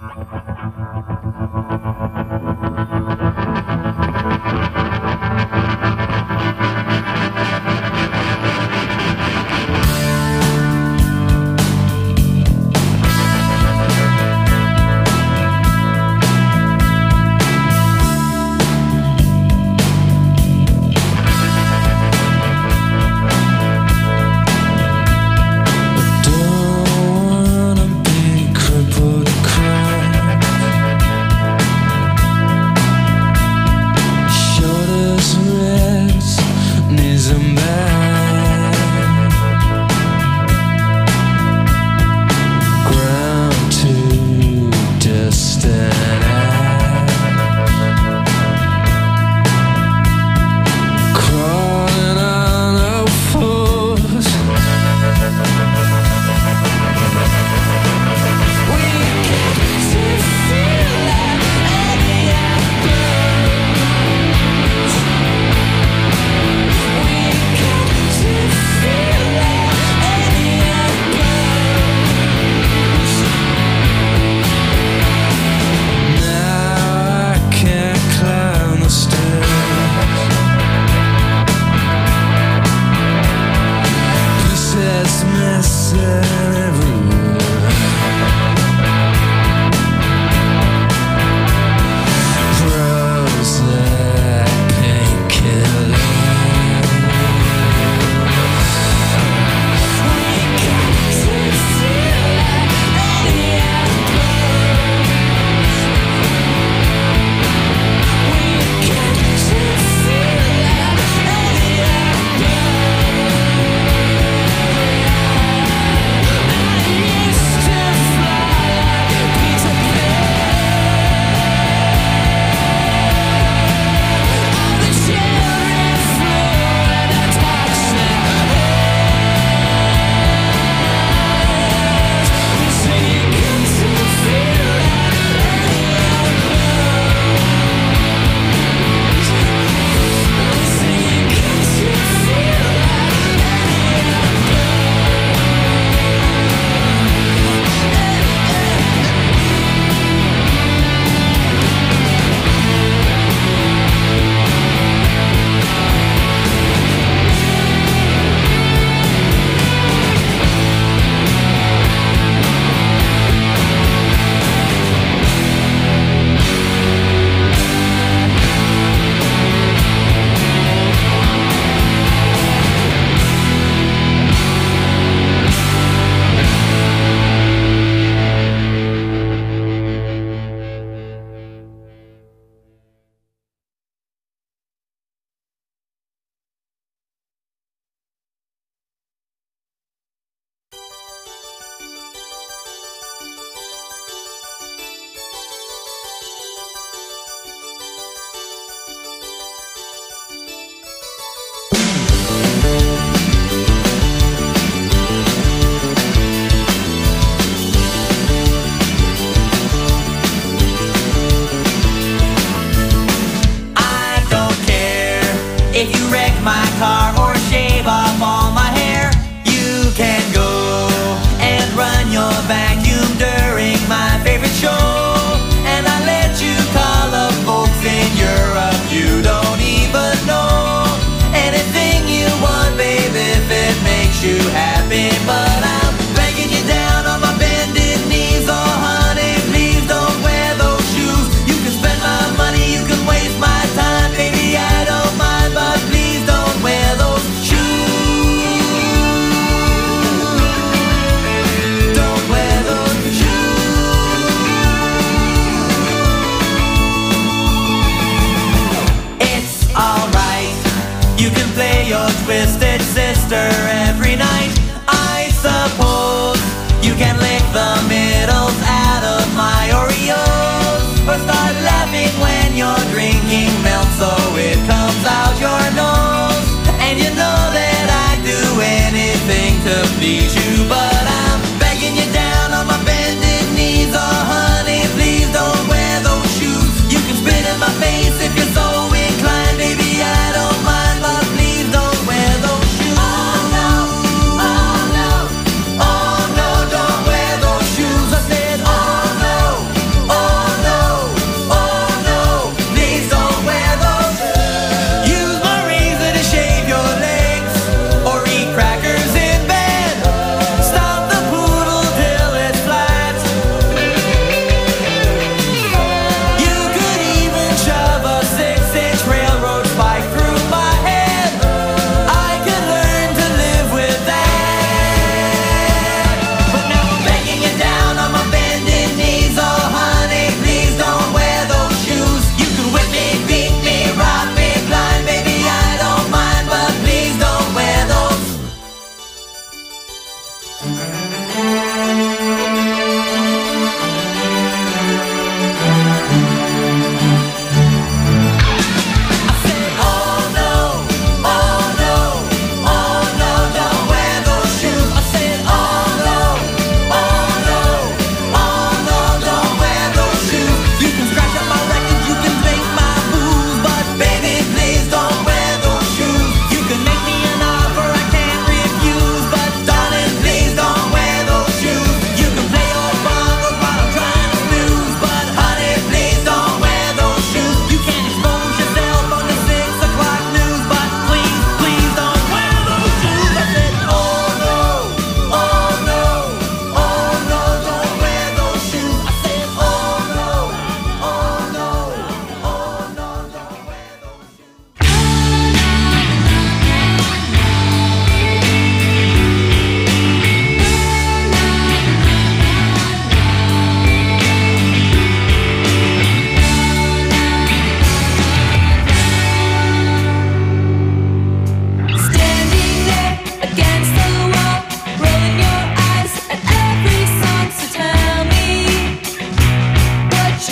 Don't wanna be crippled, cry.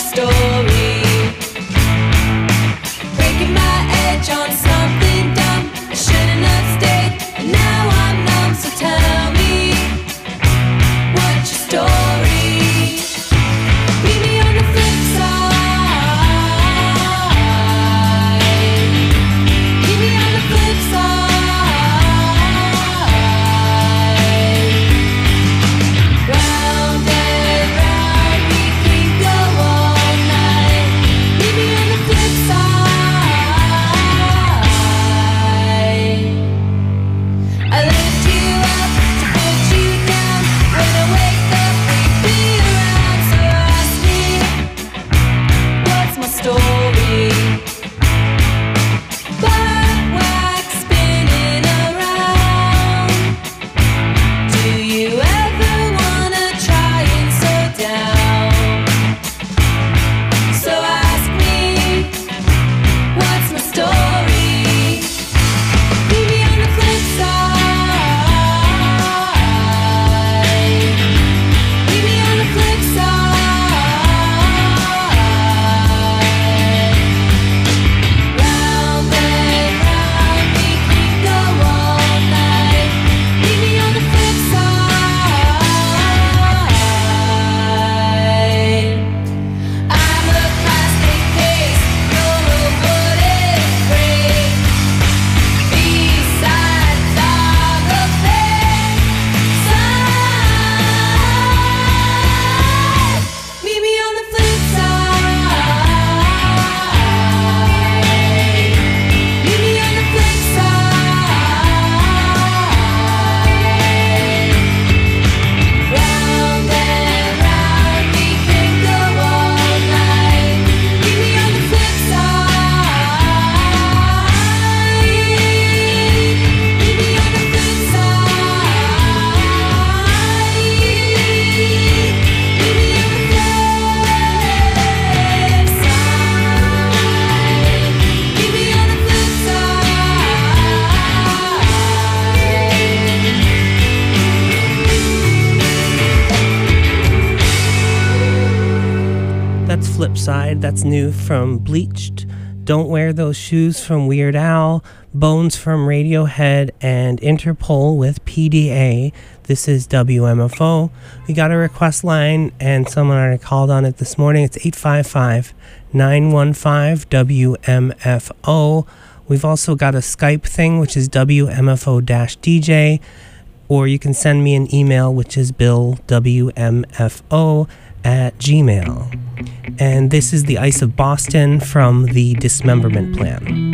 Flipside, that's new from Bleached. Don't Wear Those Shoes from Weird Al. Bones from Radiohead, and Interpol with PDA. This is WMFO. We got a request line, and someone already called on it this morning. It's 855-915-WMFO. We've also got a Skype thing, which is WMFO-DJ, or you can send me an email, which is billwmfo@gmail. And this is the Ice of Boston from the Dismemberment Plan.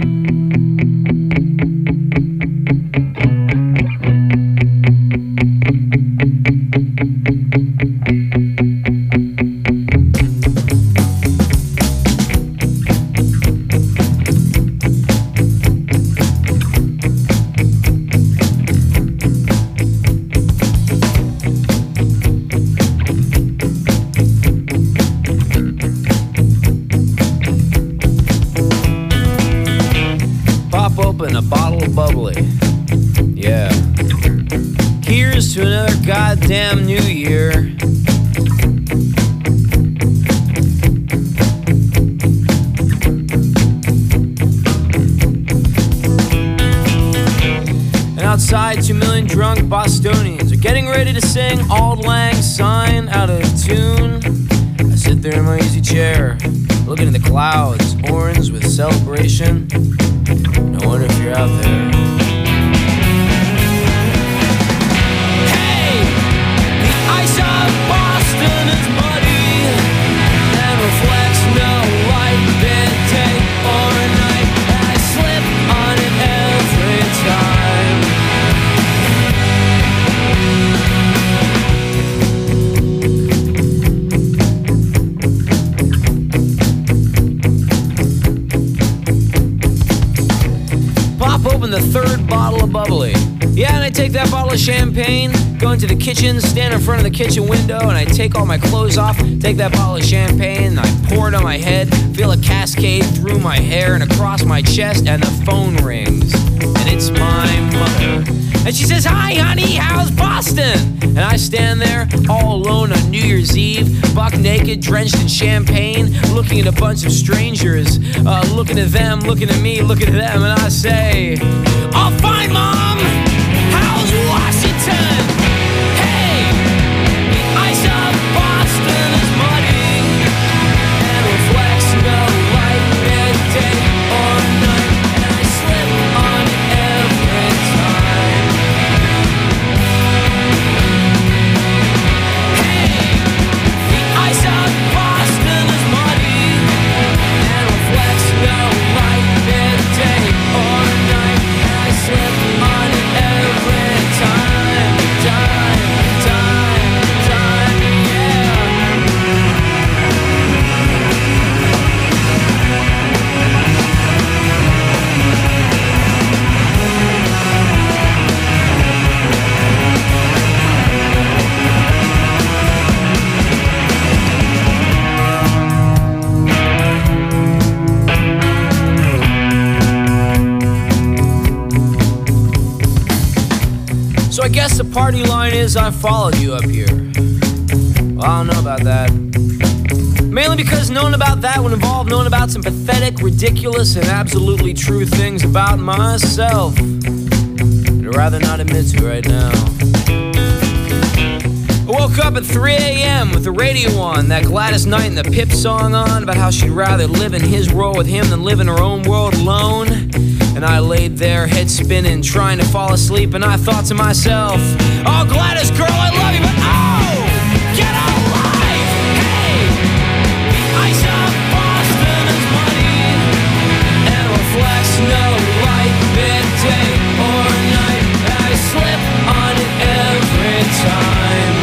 Goddamn New Year. And outside, 2 million drunk Bostonians are getting ready to sing Auld Lang Syne out of tune. I sit there in my easy chair, looking at the clouds, orange with celebration. No wonder if you're out there. Boston is muddy and reflects no light. Been day or night, I slip on it every time. Pop open the third bottle of bubbly. Yeah, and I take that bottle of champagne, go into the kitchen, stand in front of the kitchen window, and I take all my clothes off, take that bottle of champagne, and I pour it on my head, feel a cascade through my hair and across my chest, and the phone rings. And it's my mother. And she says, hi, honey, how's Boston? And I stand there all alone on New Year's Eve, buck naked, drenched in champagne, looking at a bunch of strangers, looking at them, looking at me, looking at them, and I say, all fine, Mom. How's Washington? Hey, the ice of Boston is muddy and reflects no light midday or night, and I slip on it every time. Hey, the ice of Boston is muddy and reflects no light midday or night, and I slip on it every time, yeah. So I guess the party line is I followed you up here. Well, I don't know about that. Mainly because knowing about that would involve knowing about some pathetic, ridiculous, and absolutely true things about myself I'd rather not admit to right now. I woke up at 3 a.m. with the radio on, that Gladys Knight and the Pip song on, about how she'd rather live in his world with him than live in her own world alone. And I laid there, head spinning, trying to fall asleep, and I thought to myself, oh, Gladys, girl, I love you, but oh, get alive! Hey, the ice of Boston is muddy and reflects no light midday or night, and I slip on it every time.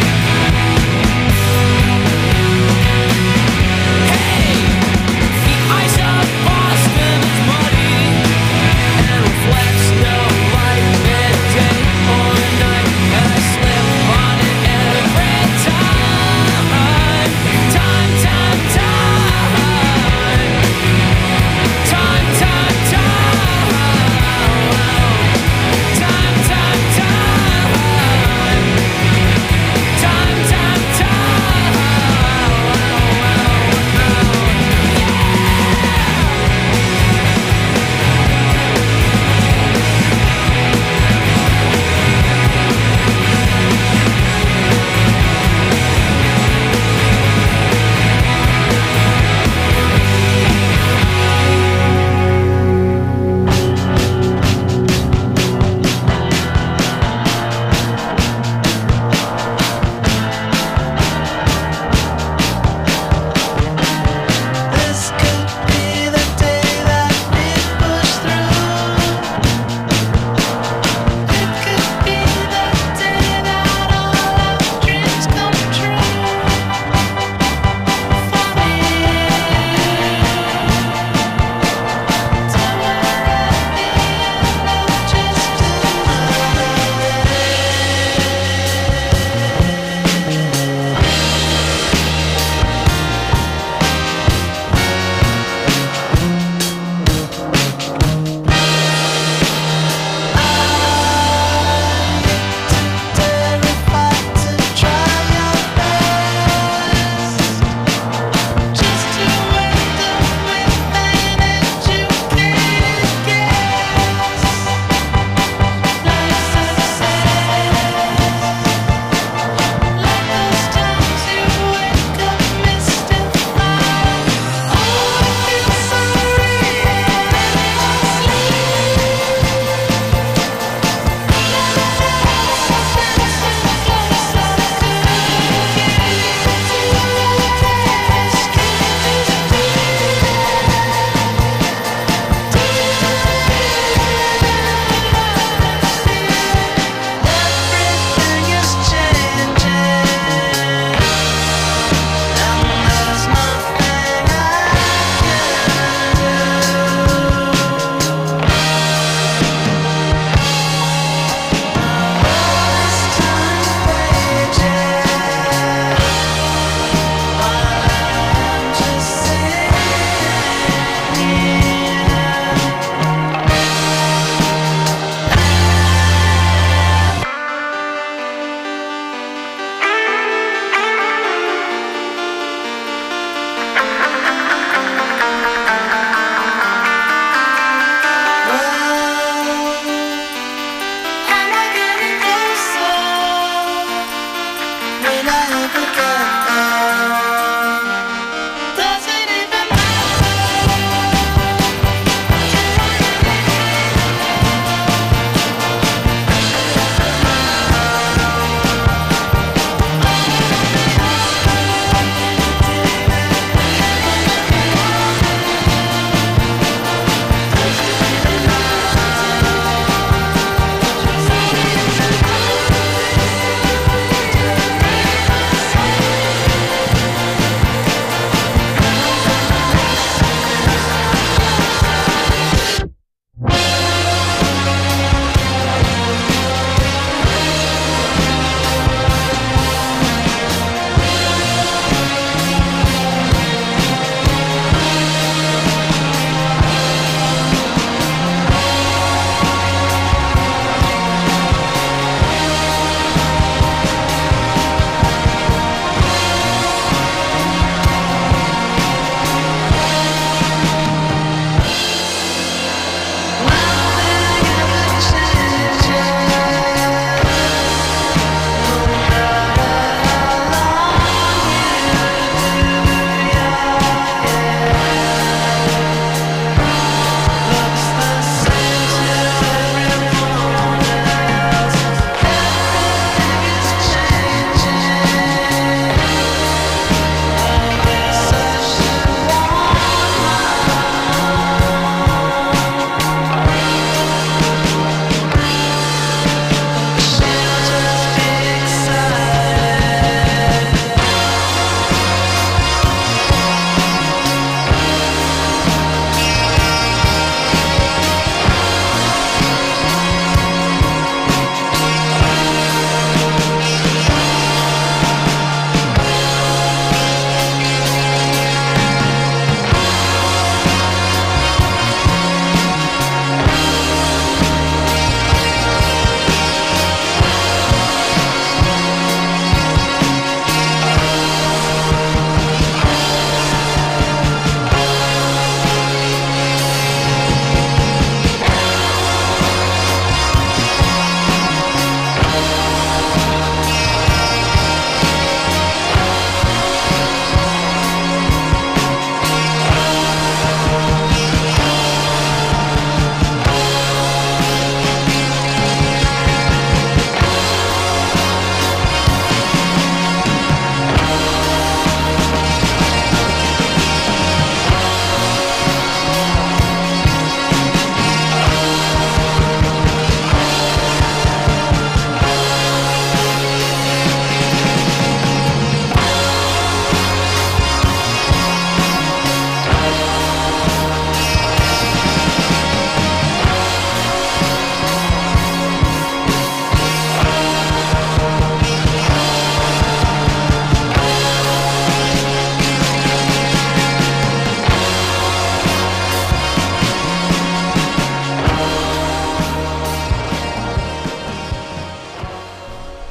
Hey, the ice of Boston is muddy and reflects no light midday or night, and I slip on it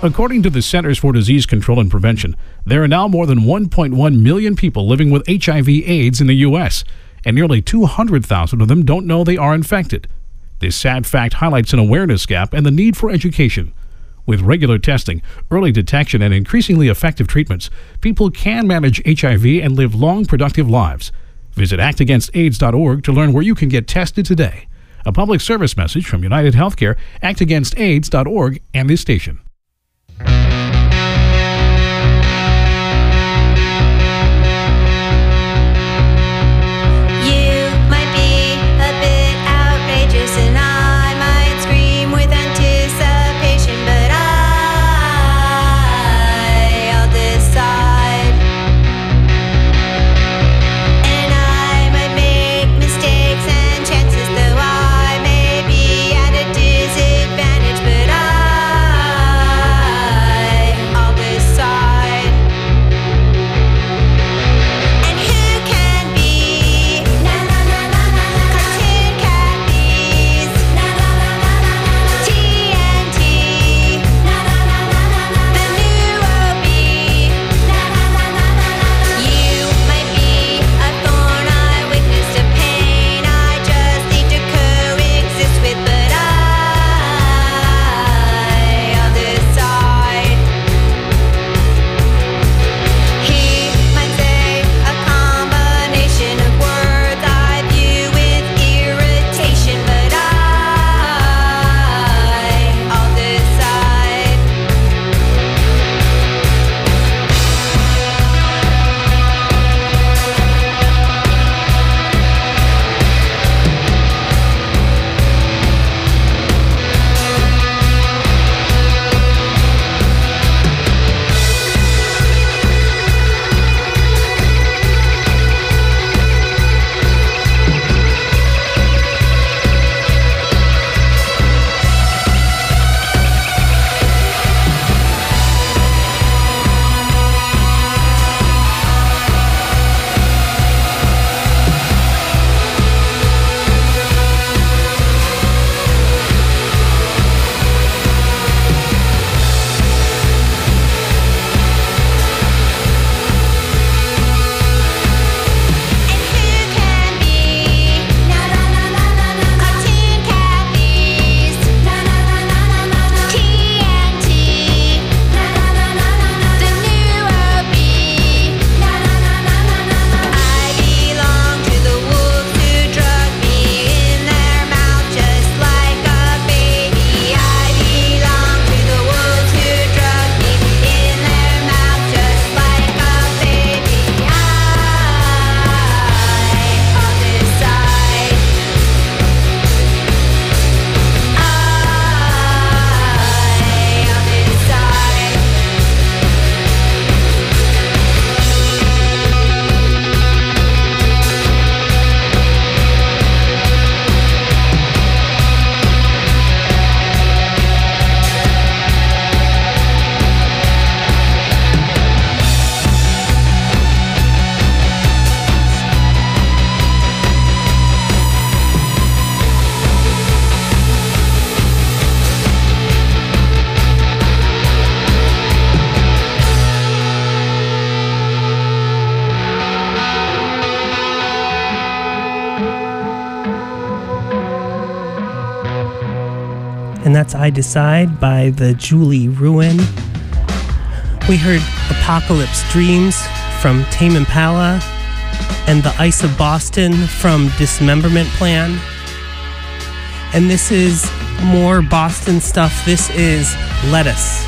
According to the Centers for Disease Control and Prevention, there are now more than 1.1 million people living with HIV/AIDS in the U.S., and nearly 200,000 of them don't know they are infected. This sad fact highlights an awareness gap and the need for education. With regular testing, early detection, and increasingly effective treatments, people can manage HIV and live long, productive lives. Visit actagainstaids.org to learn where you can get tested today. A public service message from United Healthcare, actagainstaids.org, and this station. And that's I Decide by the Julie Ruin. We heard Apocalypse Dreams from Tame Impala and The Ice of Boston from Dismemberment Plan. And this is more Boston stuff. This is Lettuce.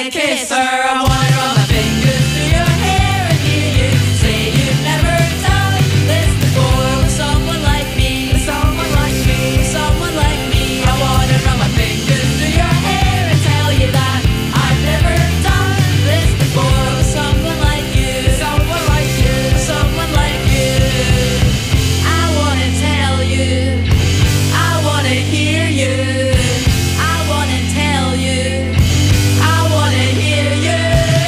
wanna kiss her, I wanna run my fingers through your hair and hear you say you've never done this before with someone like me, with someone like me, with someone like me. I wanna run my fingers through your hair and tell you that I've never done this before with someone like you, someone like you, someone like you. I wanna tell you, I wanna hear you, I wanna tell you, I wanna hear you.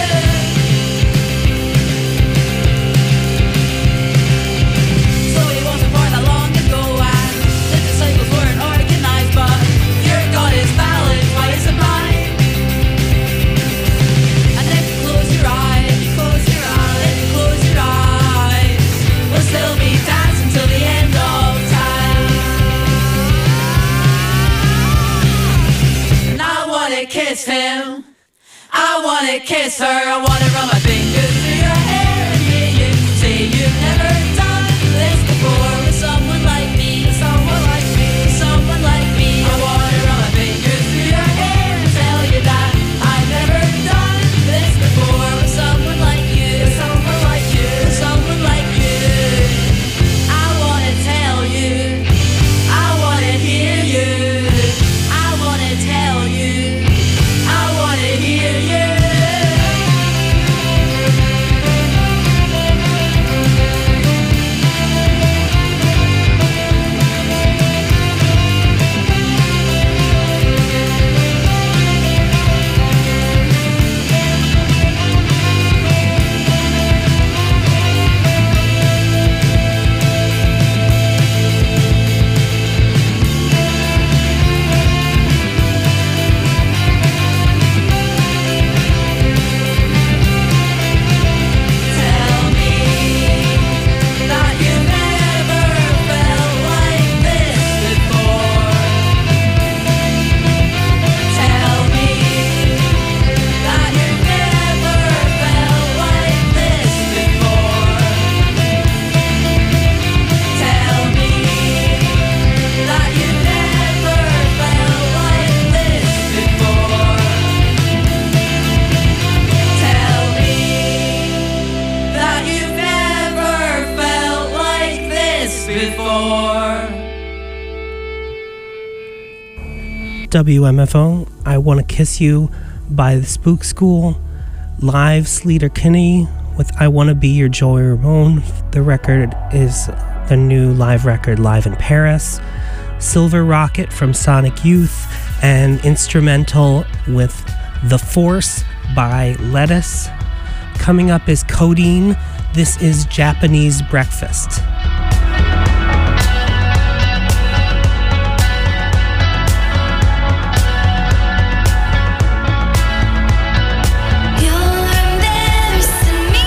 So it wasn't for that long ago and the disciples weren't organized, but your God is valid, why isn't mine? And if you close your eyes, you close your eyes, if you close your eyes, we'll still be dancing till the end of time. And I wanna kiss him, I wanna kiss her, I wanna run my fingers through your hair and hear you say you've never done this before with someone like me, someone like me, someone like me. I wanna run my fingers through your hair and tell you that I've never done this before with someone like you, someone like you, someone like you. I wanna tell you, I wanna hear you, I wanna tell you, I wanna hear you. Tell me that you've never felt like this before. Tell me that you've never felt like this before. Tell me that you've never felt like this before. Tell me that you've never felt like this before. WMFO, I Wanna Kiss You by the Spook School. Live, Sleater Kinney with I Wanna Be Your Joey Ramone. The record is the new live record, Live in Paris. Silver Rocket from Sonic Youth, and instrumental with The Force by Lettuce. Coming up is Codeine. This is Japanese Breakfast. You're embarrassing me.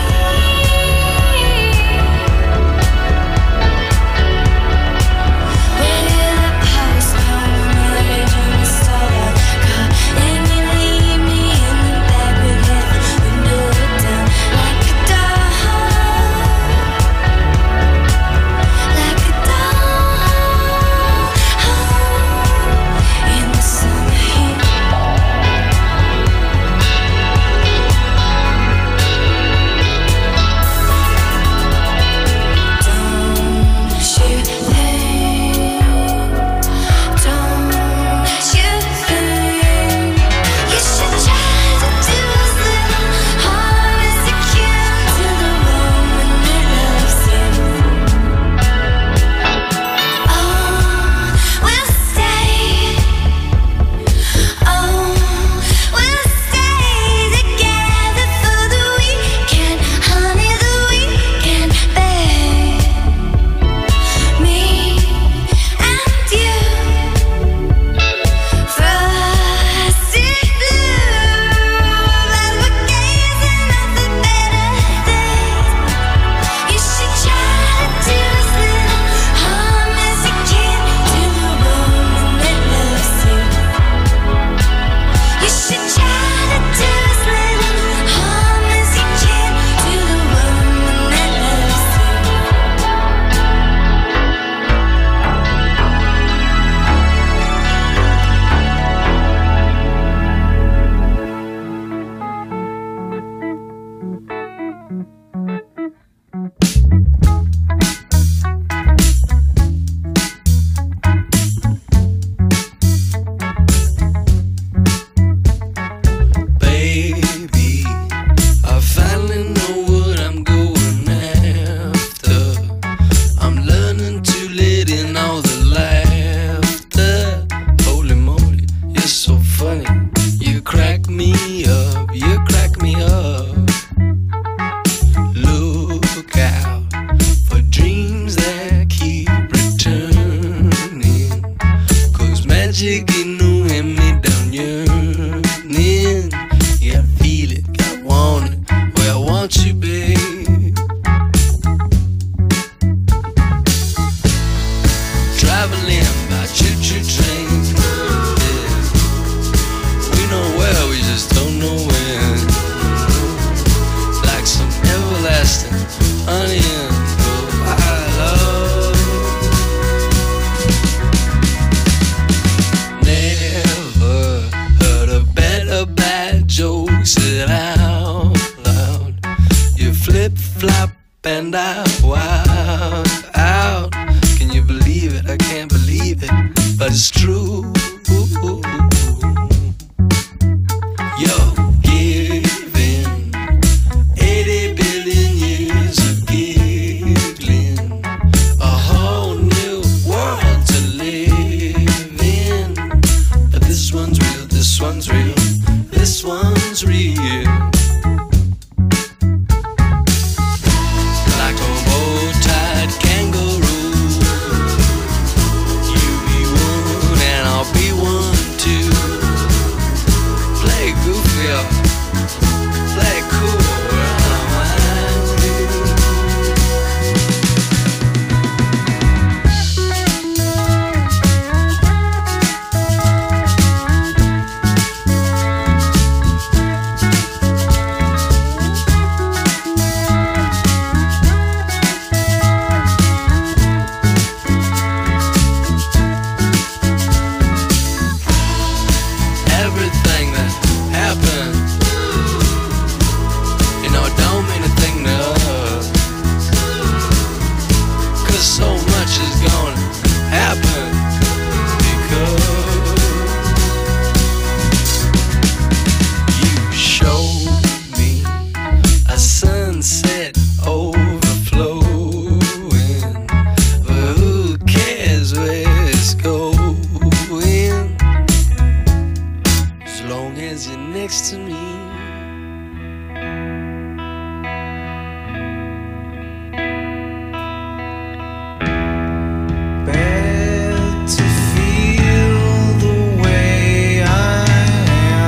Where did the past come? Where did you start? And you leave me in the back with every window down like a doll. you crack me up. Look out for dreams that keep returning, 'cause magic ain't no hand-me-down yearning. Yeah, I feel it, I want it, well I want you, babe. Traveling by choo-choo trains, yeah. We know where, we just don't know when. Like some everlasting onion, oh I love. Never heard a better bad joke said out loud. You flip-flop and I wild out. Can you believe it? I can't believe it, but it's true. You're giving 80 billion years of giggling, a whole new world to live in. But this one's real, this one's real, this one's real. Like a bow-tied kangaroo, you be one and I'll be one too. Play goofy or play cool, I mind you. Everything that happened, you know, don't mean a thing to us, 'cause so much is gonna happen because you showed me a sunset overflowing, but who cares where it's going, as long as you're next to me. Bad to feel the way I am.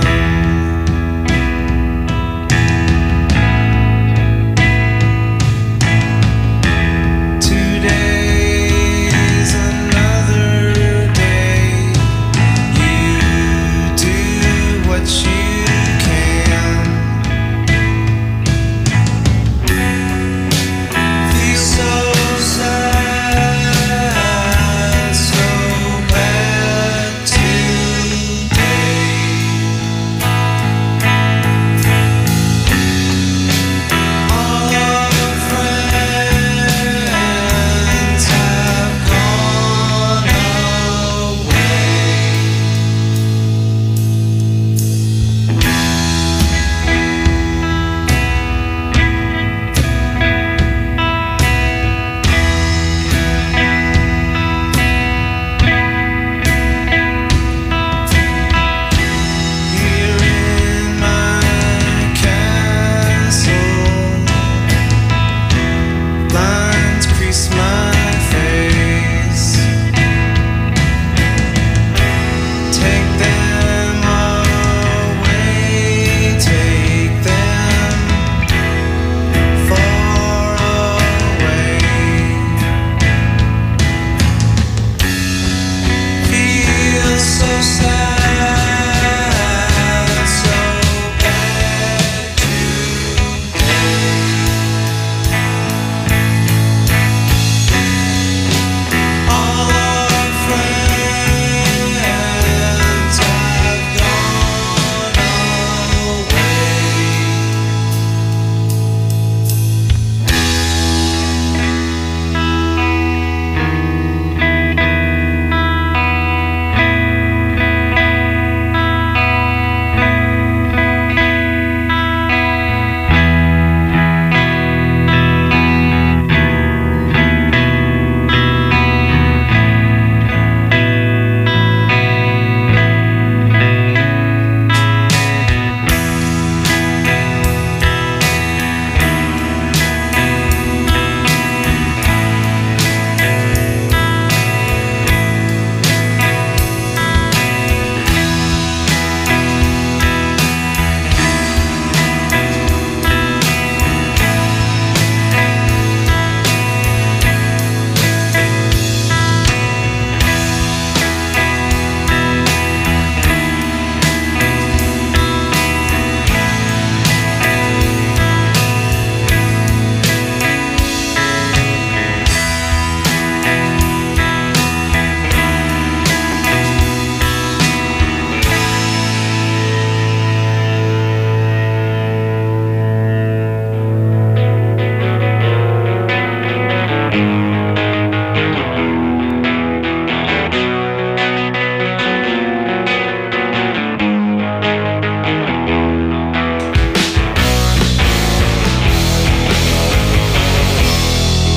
Today's another day. You do what you can.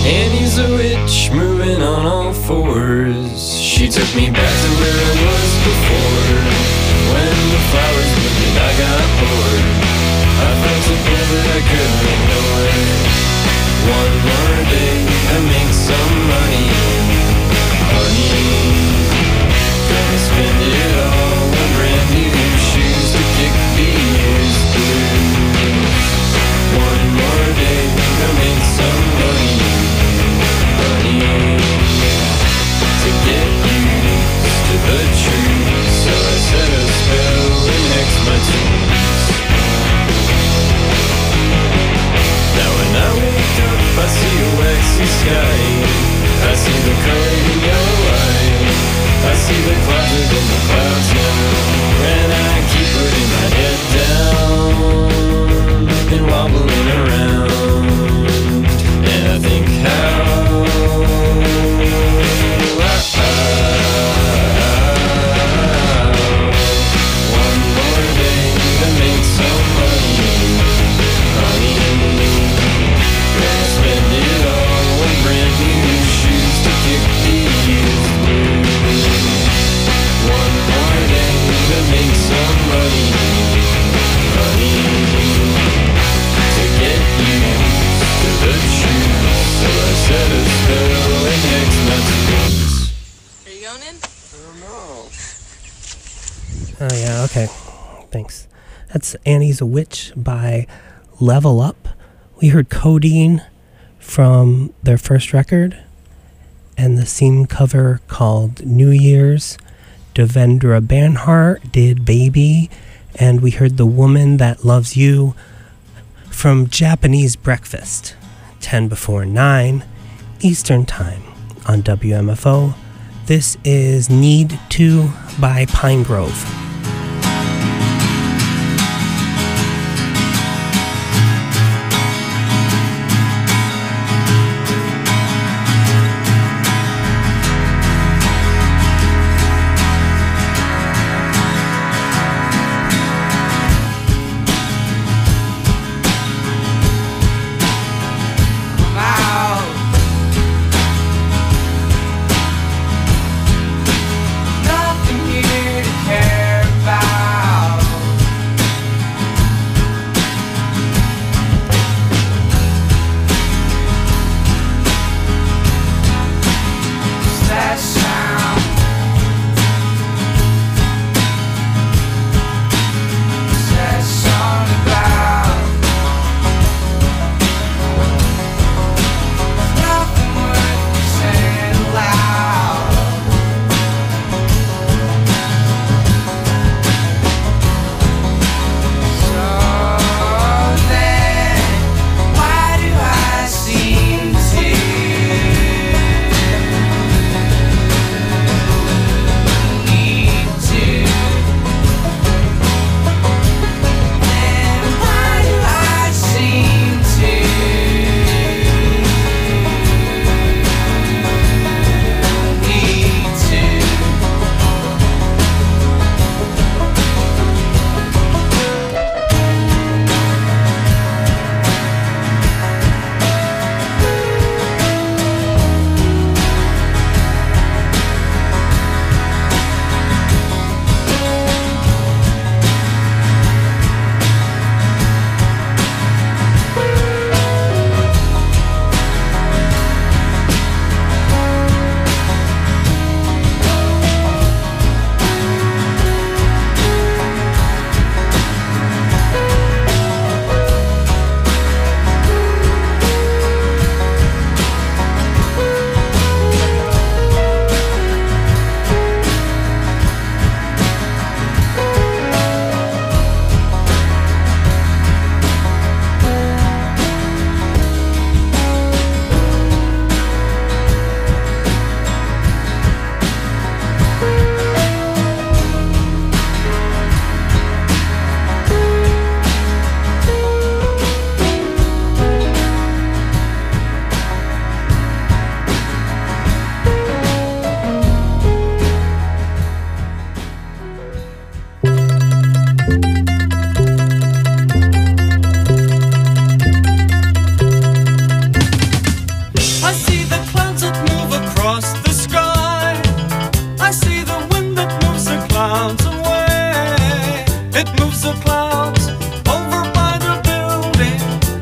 Annie's a witch moving on all fours. She took me back to where I was before. When the flowers bloomed and I got bored, I felt a pull that I couldn't ignore. One more day to make some money, honey. Gonna spend it all on brand new shoes to kick the years through. One more day to make some money, honey. To get used to the truth, so I set a spell and hex my tunes. Now when I wake up, I see a waxy sky. I see the color in your eye. I see the clouds within the clouds now. And I keep putting my head down and wobbling around. And I think how one more day to make some money, honey. Gonna spend it all on brand new shoes to kick the years through. One more day to make some money, honey. To get used to the truth, so I set a spell and hex my tunes. Are you going in? Oh, yeah, okay. Thanks. That's Annie's a Witch by Level Up. We heard Codeine from their first record, and the scene cover called New Year's. Devendra Banhart did Baby, and we heard The Woman That Loves You from Japanese Breakfast, 10 before 9 Eastern Time on WMFO. This is Need To by Pine Grove. Nothing here to care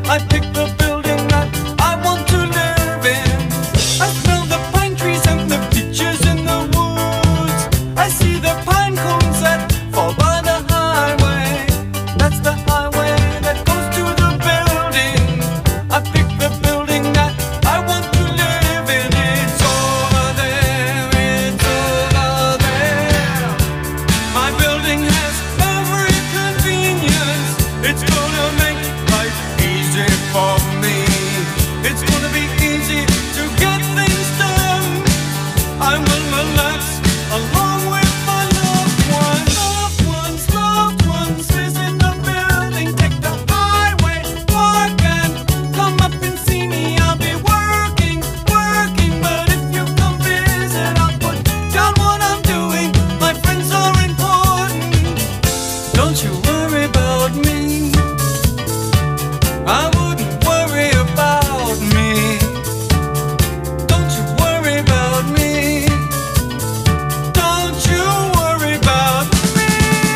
I pick the building that I want to live in. I smell the pine trees and the beeches in the woods. I see the pine cones that fall by the highway. That's the highway that goes to the building. I pick the building that I want to live in. It's over there, it's over there. My building has every convenience. It's gonna make life easy for me. It's gonna be easy to get things done. I will relax along with my loved ones. Loved ones, loved ones, visit the building. Take the highway, walk and come up and see me. I'll be working, working, but if you come visit, I'll put down what I'm doing. My friends are important. Don't you worry about me. I wouldn't worry about me. Don't you worry about me. Don't you worry about me.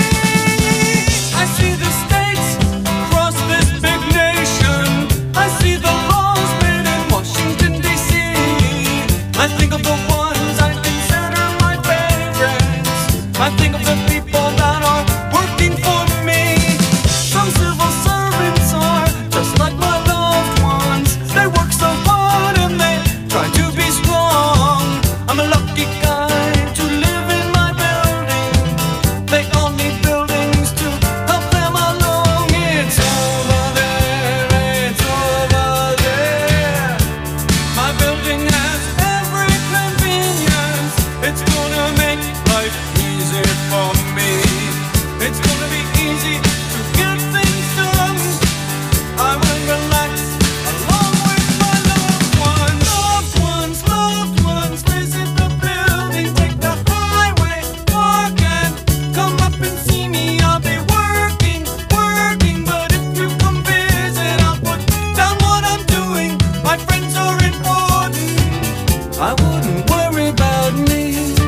I see the states across this big nation. I see the laws made in Washington, D.C. I think of the ones I consider my favorites. I think of the people that are working for me. Some civil servants are just like my loved ones. They work so hard and they try to be strong. I'm a lucky guy to live in my building. They all need buildings to help them along. It's over there, it's over there. My building has every convenience. It's gonna make life easy for me. It's gonna be easy to get things done. I will relax along with my loved ones. Loved ones, loved ones, visit the building. Take the highway, walk and come up and see me. I'll be working, working, but if you come visit, I'll put down what I'm doing. My friends are important. I wouldn't worry about me.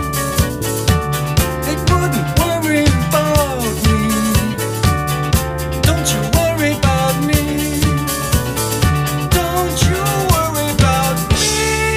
It wouldn't worry about me. Don't you worry about me. Don't you worry about me.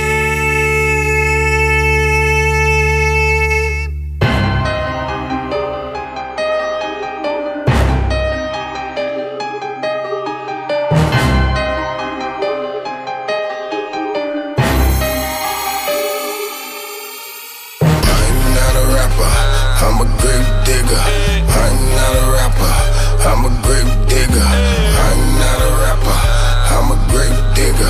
I'm not a rapper, I'm a grave digger. I'm not a rapper, I'm a grave digger. I'm not a rapper, I'm a grave digger.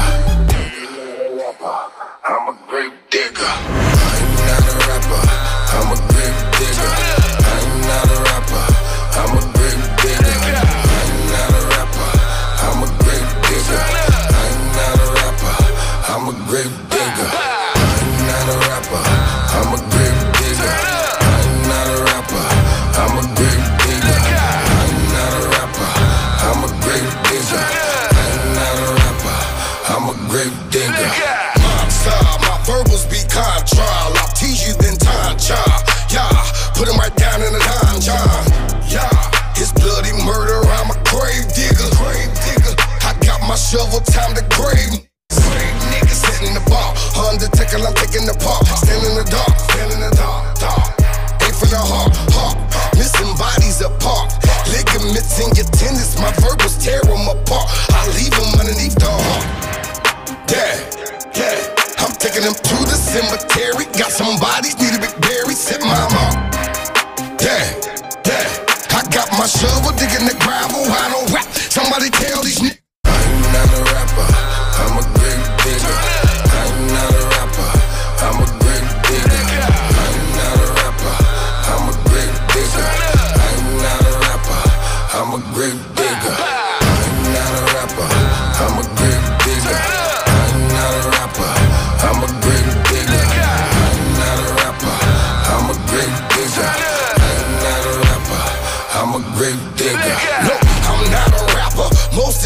I'm a grave digger. I'm not a rapper, I'm a grave digger. I'm not a rapper, I'm a grave digger. I'm not a rapper, I'm a grave digger. I'm not a rapper, I'm a grave digger. I'm not a rapper, I'm a grave digger. I'm not a rapper, I'm a grave digger. I'm not a rapper, I'm a grave digger. I'm not a rapper, I'm a grave digger. Monster, my verbals be contra. I'll tease you then time child. Yeah, put him right down in the line, John. Yeah, it's bloody murder, I'm a grave digger. Grave digger, I got my shovel, time to grave. Grave nigga sitting in the bar. Undertaker, I'm taking the part. Stand in the dark, stand in the dark, dark. Aim for your heart, heart. Missing bodies apart. Ligaments in your tendons, my verbals tear them apart. I leave them underneath the heart. Yeah, yeah. I'm taking them to the cemetery. Got some bodies need to be buried. Set my mark. Yeah, yeah. I got my shovel digging the gravel. I don't rap. Somebody tell these niggas. I'm not a rapper, I'm a grave digger. I'm not a rapper, I'm a grave digger. I'm not a rapper, I'm a grave digger. I'm not a rapper, I'm a grave digger. I'm not a rapper, I'm a grave digger. I'm not a rapper, I'm a grave digger. I'm not a rapper, I'm a grave digger. I'm not a rapper, I'm a grave digger. No, I'm not a rapper. Most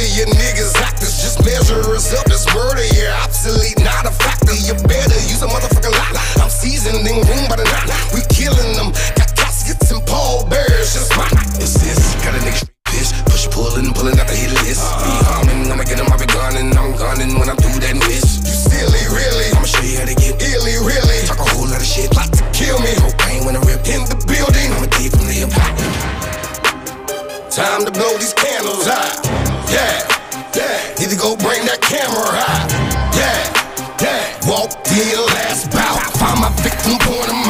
2 point